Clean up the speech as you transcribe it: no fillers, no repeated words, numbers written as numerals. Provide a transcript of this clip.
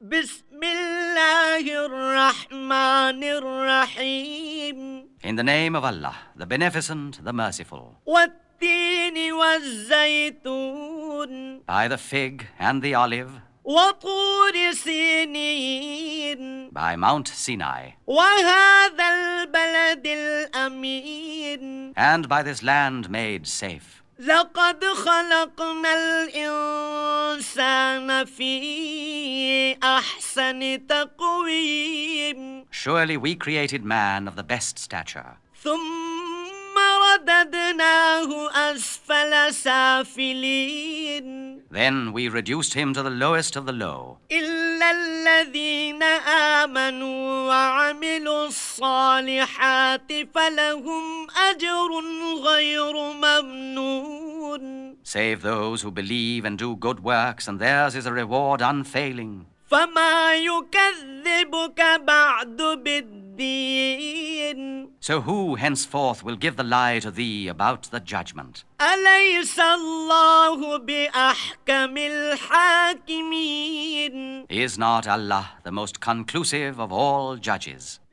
بسم الله الرحمن الرحيم. In the name of Allah, the Beneficent, the Merciful. والتين والزيتون. By the fig and the olive. وطور سينين. By Mount Sinai. وهذا البلد الأمين. And by this land made safe. لقد خلقنا الإنسان في أحسن تقويم. Surely we created man of the best stature. ثم رددناه أسفل سافلين. Then we reduced him to the lowest of the low. إلا الذين آمنوا وعملوا الصالحات فلهم أجر غير ممنون. Save those who believe and do good works, and theirs is a reward unfailing. فما يكذبك بعد بالدين. So who henceforth will give the lie to thee about the judgment? أليس الله بأحكم الحاكمين. Is not Allah the most conclusive of all judges?